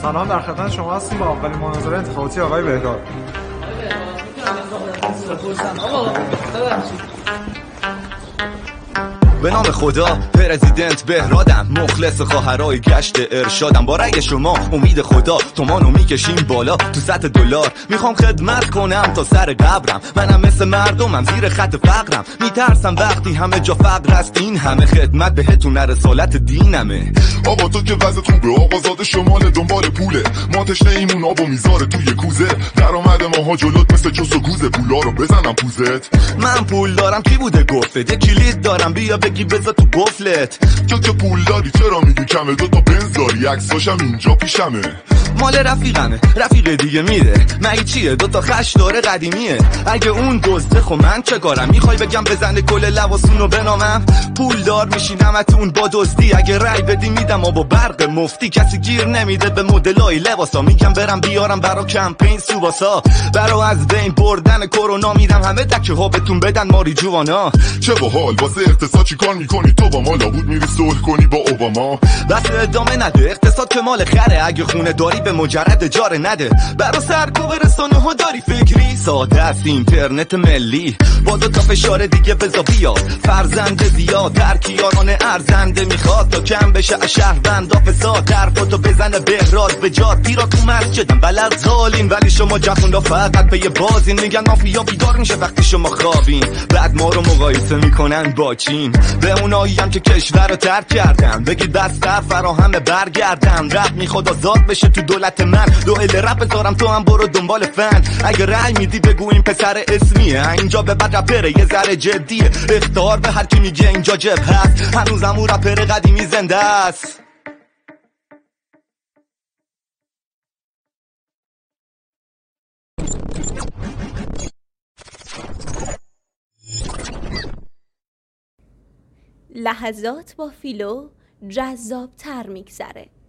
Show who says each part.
Speaker 1: سلام، در خدمت شما هستیم با اولین مناظره انتخاباتی آقای بهراد.
Speaker 2: به نام خدا پرزیدنت بهرادم، مخلص خواهرای گشت ارشادم. با رأی شما امید خدا تومانو میکشیم بالا تو $100. میخوام خدمت کنم تا سر قبرم، منم مثل مردمم زیر خط فقرم. میترسم وقتی همه جا فقر است، این همه خدمت بهتون رسالت دینمه.
Speaker 3: آقا تو که وضع خوبه، آقازاد شمال دنبال پوله، ما تشنه ایمون آب و میذاره توی کوزه. درآمد ماها جلوت مثل جس و گوزه، پولا رو بزنم پوزت.
Speaker 2: من پول دارم کی بوده گفته، یه کلید دارم بیا بگی بذار تو قفلت.
Speaker 3: تو که پول داری چرا میگی کمه، 2 تا بنز داری عکساشم اینجا پیشمه.
Speaker 2: مال رفیقمه، رفیق دیگه میره مگه چیه، 2 تا خش داره قدیمیه. اگه اون دزده خب من چه کارم، میخوای بگم بزنه کل لباسونو بنامم. پول دار میشینمتون با دزدی، اگه رای بدی میدم آب و برق مفتی. کسی گیر نمیده به مدلای لباسا، میگم برم بیارم برا کمپین سوباسا. برا از بین بردن کرونا میدم همه دکه ها بهتون بدن ماری جوانا.
Speaker 3: چه باحال واسه اقتصاد چی کار میکنی تو، با ما لابود میری صلح کنی با اوباما.
Speaker 2: بس ادامه نده، اقتصاد که مال خره، اگه خونه داری به مجرد اجاره نده. برا سرکوب رسانه ها داری فکری، ساده است اینترنت ملی با 2 تا فشار دیگه بزا بیاد. فرزند زیاد در کیاران ارزنده میخواد تا کم بشه شهروند فساد. حرفاتو بزنه بهراد به جاد، پیرا تو مسجدم بلد زالین، ولی شما جخوندا فقط به یه بازین. میگن مافیا بیدار میشه وقتی شما خوابین، بعد ما رو مقایسه میکنن با چین. به اونایی هم که کشور رو ترک کردن بگید بستر فراهم برگردن. رپ میخواد آزاد بشه تو دولت من، دوئل رپ بذارم تو هم برو دنبال فن. اگه رأی میدی بگو این پسر اسمیه، اینجا به بد رپره یه ذره جدیه. اختار به هر کی میگه اینجا جب هست، هنوزم اون رپر قدیمی زنده است.
Speaker 4: لحظات با فیلو جذاب تر میگذره.